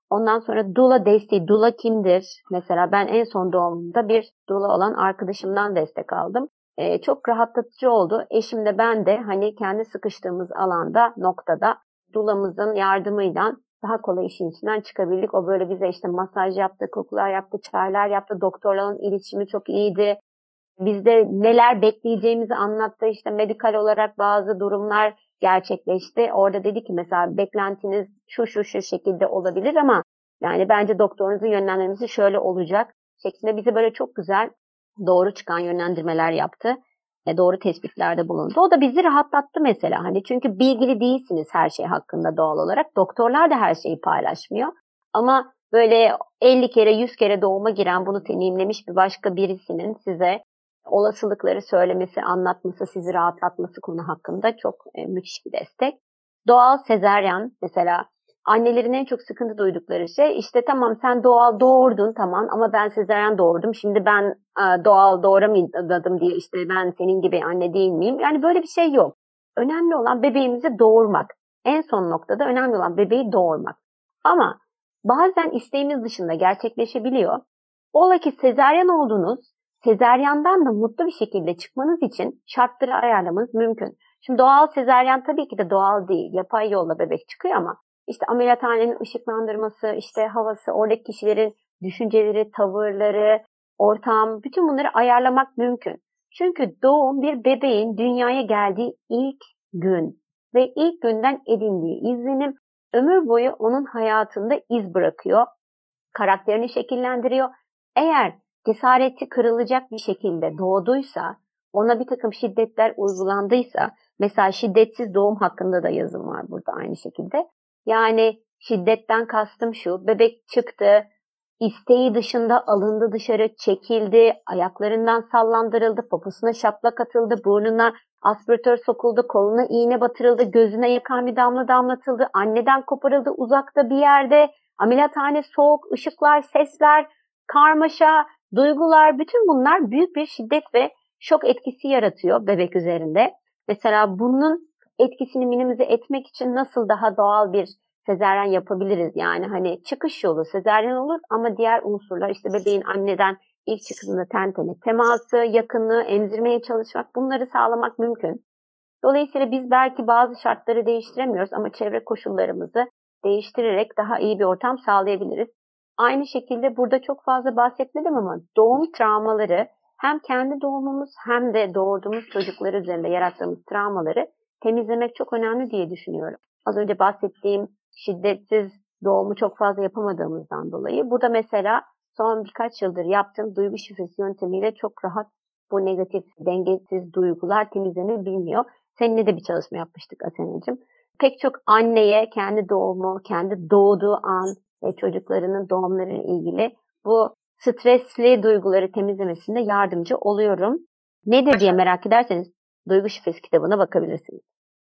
Speaker 2: Ondan sonra doula desteği. Doula kimdir? Mesela ben en son doğumumda bir doula olan arkadaşımdan destek aldım. Çok rahatlatıcı oldu. Eşim de ben de hani kendi sıkıştığımız alanda, noktada doulamızın yardımıyla daha kolay işin içinden çıkabildik. O böyle bize işte masaj yaptı, kokular yaptı, çaylar yaptı. Doktorların iletişimi çok iyiydi. Bizde neler bekleyeceğimizi anlattı. İşte medikal olarak bazı durumlar gerçekleşti. Orada dedi ki mesela beklentiniz şu şekilde olabilir ama yani bence doktorunuzun yönlendirmesi şöyle olacak şeklinde bize böyle çok güzel doğru çıkan yönlendirmeler yaptı. Doğru tespitlerde bulundu. O da bizi rahatlattı mesela. Hani çünkü bilgili değilsiniz her şey hakkında doğal olarak. Doktorlar da her şeyi paylaşmıyor. Ama böyle 50 kere 100 kere doğuma giren bunu deneyimlemiş bir başka birisinin size olasılıkları söylemesi, anlatması, sizi rahatlatması konu hakkında çok müthiş bir destek. Doğal sezaryen mesela annelerin en çok sıkıntı duydukları şey işte tamam sen doğal doğurdun tamam ama ben sezaryen doğurdum. Şimdi ben doğal doğuramadım diye işte ben senin gibi anne değil miyim? Yani böyle bir şey yok. Önemli olan bebeğimizi doğurmak. En son noktada önemli olan bebeği doğurmak. Ama bazen isteğimiz dışında gerçekleşebiliyor. Ola ki sezaryen oldunuz. Sezaryendan da mutlu bir şekilde çıkmanız için şartları ayarlamanız mümkün. Şimdi doğal sezaryen tabii ki de doğal değil. Yapay yolla bebek çıkıyor ama işte ameliyathanenin ışıklandırması, işte havası, oradaki kişilerin düşünceleri, tavırları, ortam, bütün bunları ayarlamak mümkün. Çünkü doğum bir bebeğin dünyaya geldiği ilk gün ve ilk günden edindiği izlenim ömür boyu onun hayatında iz bırakıyor, karakterini şekillendiriyor. Eğer cesareti kırılacak bir şekilde doğduysa, ona bir takım şiddetler uygulandıysa, mesela şiddetsiz doğum hakkında da yazım var burada aynı şekilde. Yani şiddetten kastım şu, bebek çıktı, isteği dışında alındı dışarı, çekildi, ayaklarından sallandırıldı, poposuna şaplak atıldı, burnuna aspiratör sokuldu, koluna iğne batırıldı, gözüne yakan bir damla damlatıldı, anneden koparıldı uzakta bir yerde, ameliyathane soğuk, ışıklar, sesler, karmaşa, duygular, bütün bunlar büyük bir şiddet ve şok etkisi yaratıyor bebek üzerinde. Mesela bunun etkisini minimize etmek için nasıl daha doğal bir sezaryen yapabiliriz? Yani hani çıkış yolu sezaryen olur ama diğer unsurlar işte bebeğin anneden ilk çıktığında ten tene teması, yakınlığı, emzirmeye çalışmak bunları sağlamak mümkün. Dolayısıyla biz belki bazı şartları değiştiremiyoruz ama çevre koşullarımızı değiştirerek daha iyi bir ortam sağlayabiliriz. Aynı şekilde burada çok fazla bahsetmedim ama doğum travmaları hem kendi doğumumuz hem de doğurduğumuz çocuklar üzerinde yarattığımız travmaları temizlemek çok önemli diye düşünüyorum. Az önce bahsettiğim şiddetsiz doğumu çok fazla yapamadığımızdan dolayı. Bu da mesela son birkaç yıldır yaptığım duygu şifresi yöntemiyle çok rahat bu negatif, dengesiz duygular temizlenebiliyor. Seninle de bir çalışma yapmıştık Asena'cığım. Pek çok anneye kendi doğumu, kendi doğduğu an ve çocuklarının doğumlarıyla ilgili bu stresli duyguları temizlemesinde yardımcı oluyorum. Nedir diye merak ederseniz Duygu Şifresi kitabına bakabilirsiniz.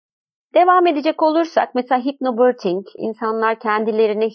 Speaker 2: Devam edecek olursak mesela hypnobirthing, insanlar kendilerini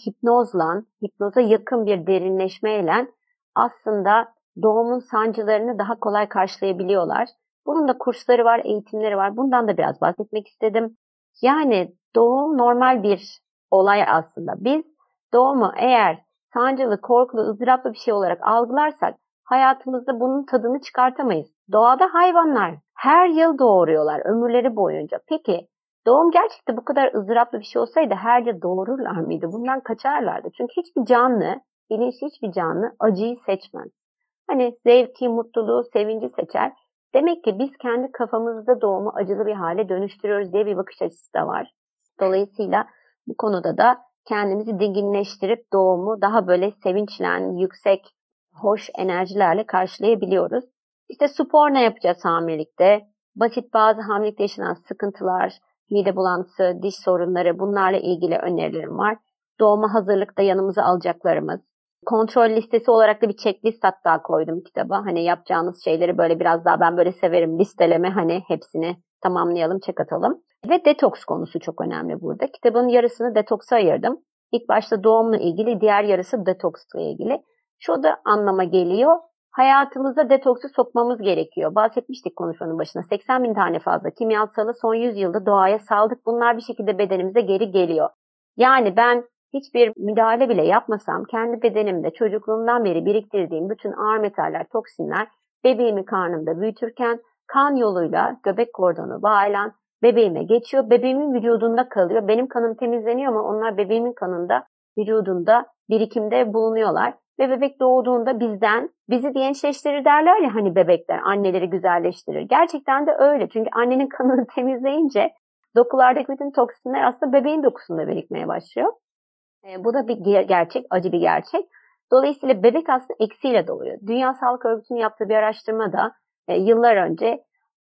Speaker 2: hipnoza yakın bir derinleşmeyle aslında doğumun sancılarını daha kolay karşılayabiliyorlar. Bunun da kursları var, eğitimleri var. Bundan da biraz bahsetmek istedim. Yani doğum normal bir olay aslında. Biz doğumu eğer sancılı, korkulu, ızdıraplı bir şey olarak algılarsak hayatımızda bunun tadını çıkartamayız. Doğada hayvanlar her yıl doğuruyorlar ömürleri boyunca. Peki doğum gerçekten bu kadar ızdıraplı bir şey olsaydı her yıl doğururlar mıydı? Bundan kaçarlardı. Çünkü hiçbir canlı, bilinçli hiçbir canlı acıyı seçmez. Hani zevki, mutluluğu, sevinci seçer. Demek ki biz kendi kafamızda doğumu acılı bir hale dönüştürüyoruz diye bir bakış açısı da var. Dolayısıyla bu konuda da kendimizi dinginleştirip doğumu daha böyle sevinçle, yüksek, hoş enerjilerle karşılayabiliyoruz. İşte spor ne yapacağız hamilelikte? Basit bazı hamilelikte yaşanan sıkıntılar, mide bulantısı, diş sorunları bunlarla ilgili önerilerim var. Doğuma hazırlıkta yanımıza alacaklarımız. Kontrol listesi olarak da bir checklist hatta koydum kitaba. Hani yapacağınız şeyleri böyle biraz daha ben böyle severim listeleme hani hepsini tamamlayalım, check atalım. Ve detoks konusu çok önemli burada. Kitabın yarısını detoksa ayırdım. İlk başta doğumla ilgili, diğer yarısı detoksla ilgili. Şu da anlama geliyor. Hayatımıza detoksu sokmamız gerekiyor. Bahsetmiştik konuşmanın başına. 80 bin tane fazla kimyasalı son 100 yılda doğaya saldık. Bunlar bir şekilde bedenimize geri geliyor. Yani ben hiçbir müdahale bile yapmasam kendi bedenimde çocukluğumdan beri biriktirdiğim bütün ağır metaller, toksinler bebeğimi karnımda büyütürken kan yoluyla göbek kordonu bağıyla bebeğime geçiyor. Bebeğimin vücudunda kalıyor. Benim kanım temizleniyor ama onlar bebeğimin kanında, vücudunda, birikimde bulunuyorlar. Ve bebek doğduğunda bizi gençleştirir derler ya hani bebekler, anneleri güzelleştirir. Gerçekten de öyle. Çünkü annenin kanını temizleyince dokulardaki bütün toksinler aslında bebeğin dokusunda birikmeye başlıyor. Bu da bir gerçek, acı bir gerçek. Dolayısıyla bebek aslında eksiyle doluyor. Dünya Sağlık Örgütü'nün yaptığı bir araştırmada yıllar önce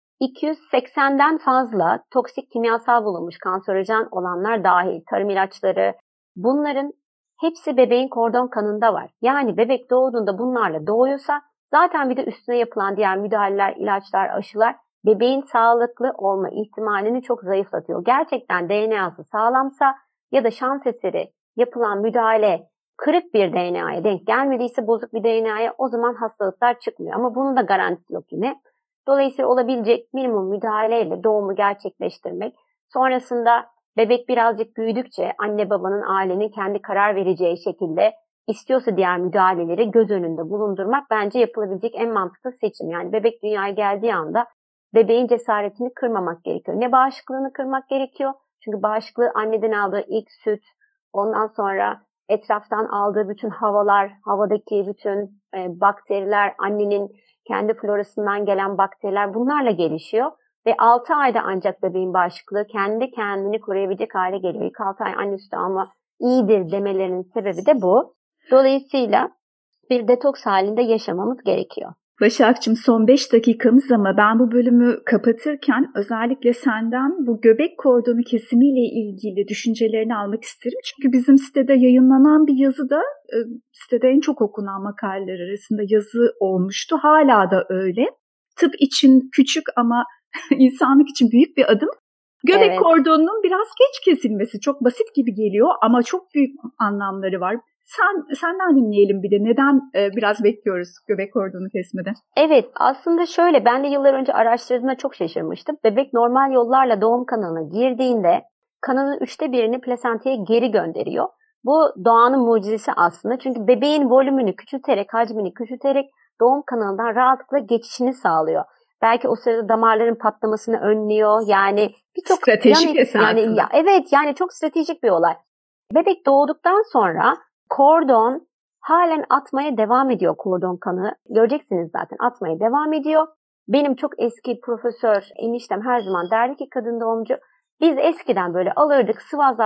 Speaker 2: 280'den fazla toksik kimyasal bulunmuş, kanserojen olanlar dahil, tarım ilaçları, bunların hepsi bebeğin kordon kanında var. Yani bebek doğduğunda bunlarla doğuyorsa zaten bir de üstüne yapılan diğer müdahaleler, ilaçlar, aşılar bebeğin sağlıklı olma ihtimalini çok zayıflatıyor. Gerçekten DNA'sı sağlamsa ya da şans eseri yapılan müdahale kırık bir DNA'ya denk gelmediyse, bozuk bir DNA'ya, o zaman hastalıklar çıkmıyor. Ama bunun da garantisi yok yine. Dolayısıyla olabilecek minimum müdahaleyle doğumu gerçekleştirmek. Sonrasında bebek birazcık büyüdükçe anne babanın, ailenin kendi karar vereceği şekilde istiyorsa diğer müdahaleleri göz önünde bulundurmak bence yapılabilecek en mantıklı seçim. Yani bebek dünyaya geldiği anda bebeğin cesaretini kırmamak gerekiyor. Ne bağışıklığını kırmak gerekiyor. Çünkü bağışıklığı anneden aldığı ilk süt, ondan sonra etraftan aldığı bütün havalar, havadaki bütün bakteriler, annenin kendi florasından gelen bakteriler, bunlarla gelişiyor. Ve 6 ayda ancak bebeğin bağışıklığı kendi kendini koruyabilecek hale geliyor. İlk 6 ay anne sütü alma iyidir demelerinin sebebi de bu. Dolayısıyla bir detoks halinde yaşamamız gerekiyor.
Speaker 1: Başakçığım, son 5 dakikamız ama ben bu bölümü kapatırken özellikle senden bu göbek kordonu kesimiyle ilgili düşüncelerini almak isterim. Çünkü bizim sitede yayınlanan bir yazı da sitede en çok okunan makaleler arasında yazı olmuştu. Hala da öyle. Tıp için küçük ama insanlık için büyük bir adım. Göbek kordonunun biraz geç kesilmesi çok basit gibi geliyor ama çok büyük anlamları var. Senden dinleyelim bir de. Neden biraz bekliyoruz göbek kordonu kesmede?
Speaker 2: Evet, aslında şöyle, ben de yıllar önce araştırdığımda çok şaşırmıştım. Bebek normal yollarla doğum kanalına girdiğinde kanının 1/3'ini plasentaya geri gönderiyor. Bu doğanın mucizesi aslında. Çünkü bebeğin volümünü küçülterek, hacmini küçülterek doğum kanalından rahatlıkla geçişini sağlıyor. Belki o sırada damarların patlamasını önlüyor. Yani birçok
Speaker 1: stratejik esasında.
Speaker 2: Evet, yani çok stratejik bir olay. Bebek doğduktan sonra kordon halen atmaya devam ediyor, kordon kanı. Göreceksiniz zaten, atmaya devam ediyor. Benim çok eski profesör eniştem her zaman derdi ki kadın doğumcu, biz eskiden böyle alırdık,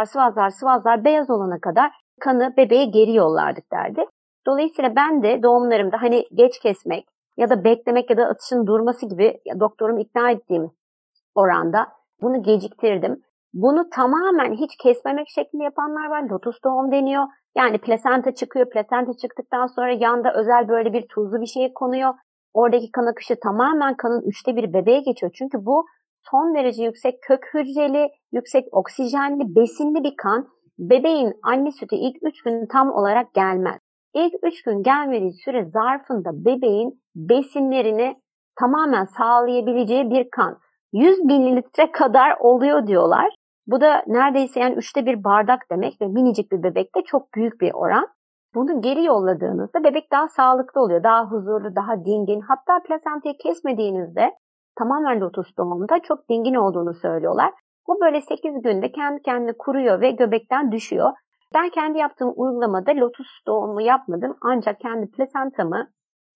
Speaker 2: sıvazlar beyaz olana kadar kanı bebeğe geri yollardık derdi. Dolayısıyla ben de doğumlarımda hani geç kesmek ya da beklemek ya da atışın durması gibi doktorumu ikna ettiğim oranda bunu geciktirdim. Bunu tamamen hiç kesmemek şeklinde yapanlar var. Lotus doğum deniyor. Yani plasenta çıkıyor. Plasenta çıktıktan sonra yanda özel böyle bir tuzlu bir şey konuyor. Oradaki kan akışı tamamen kanın 1/3 bebeğe geçiyor. Çünkü bu son derece yüksek kök hücreli, yüksek oksijenli, besinli bir kan. Bebeğin anne sütü ilk 3 gün tam olarak gelmez. İlk 3 gün gelmediği süre zarfında bebeğin besinlerini tamamen sağlayabileceği bir kan 100 mililitre kadar oluyor diyorlar. Bu da neredeyse yani 1/3 bardak demek ve minicik bir bebekte çok büyük bir oran. Bunu geri yolladığınızda bebek daha sağlıklı oluyor, daha huzurlu, daha dingin. Hatta plasentayı kesmediğinizde tamamen lotus doğumunda çok dingin olduğunu söylüyorlar. Bu böyle 8 günde kendi kendine kuruyor ve göbekten düşüyor. Ben kendi yaptığım uygulamada lotus doğumu yapmadım, ancak kendi plasentamı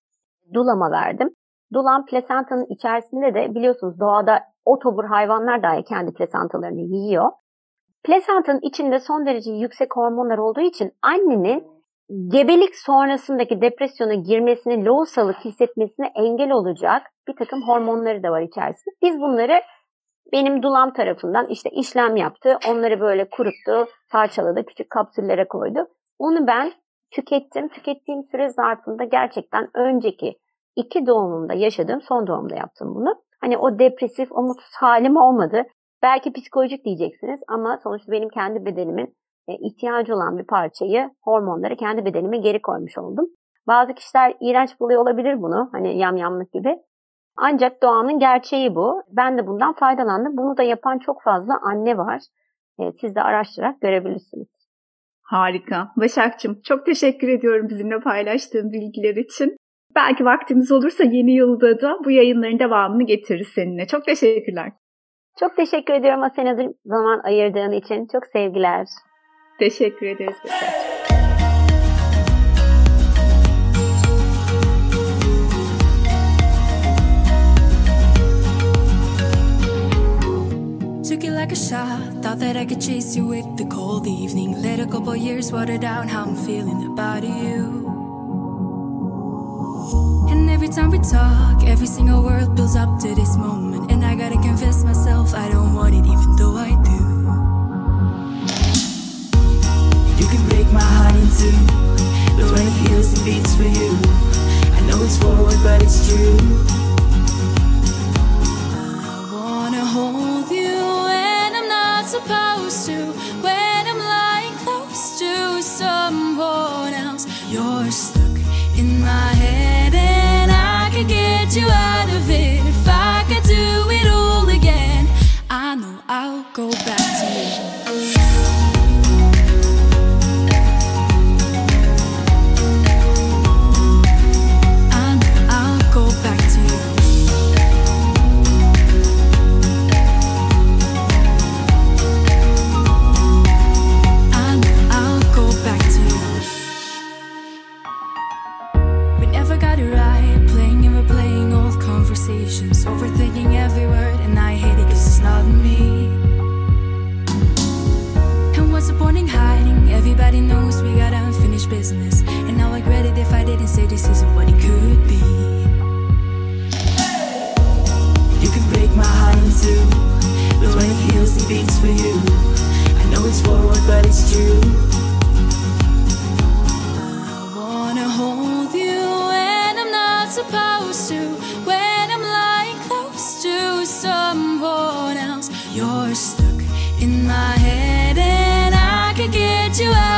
Speaker 2: dulama verdim. Dulam plasentanın içerisinde de biliyorsunuz doğada otobur hayvanlar dahi kendi plasantalarını yiyor. Plasentanın içinde son derece yüksek hormonlar olduğu için annenin gebelik sonrasındaki depresyona girmesini, lohusalık hissetmesine engel olacak bir takım hormonları da var içerisinde. Biz bunları benim dulam tarafından işte işlem yaptı. Onları böyle kuruttu, parçaladı, küçük kapsüllere koydu. Onu ben tükettim. Tükettiğim süre zarfında gerçekten önceki 2 doğumumda yaşadığım, son doğumda yaptım bunu. Hani o depresif, o mutsuz halim olmadı. Belki psikolojik diyeceksiniz ama sonuçta benim kendi bedenimin ihtiyacı olan bir parçayı, hormonları kendi bedenime geri koymuş oldum. Bazı kişiler iğrenç buluyor olabilir bunu, hani yamyamlık gibi. Ancak doğanın gerçeği bu. Ben de bundan faydalandım. Bunu da yapan çok fazla anne var. Siz de araştırarak görebilirsiniz.
Speaker 1: Harika. Başak'cığım çok teşekkür ediyorum bizimle paylaştığın bilgiler için. Belki vaktimiz olursa yeni yılda da bu yayınların devamını getiririz seninle. Çok teşekkürler.
Speaker 2: Çok teşekkür ediyorum Asena, zaman ayırdığın için. Çok sevgiler.
Speaker 1: Teşekkür ederiz Başak.
Speaker 3: Took it like a shot, thought that I could chase you with the cold evening. Let a couple years water down how I'm feeling about you. And every time we talk, every single word builds up to this moment. And I gotta convince myself I don't want it even though I do.
Speaker 4: You can break my heart in two, but when it feels and beats for you, I know it's forward but it's true.
Speaker 3: I wanna hold you when I'm not supposed to, when I'm lying close to someone else. You're stuck in my head and I could get you out of it. If I could do it all again, I know I'll go back to you. Overthinking every word, and I hate it 'cause it's not me. And what's the point in hiding? Everybody knows we got unfinished business, and I'll regret it if I didn't say this isn't what it could be.
Speaker 4: You can break my heart in two, but when it feels and beats for you, I know it's forward but it's true.
Speaker 3: I wanna hold you when I'm not supposed to, when I'm lying close to someone else. You're stuck in my head and I could get you out.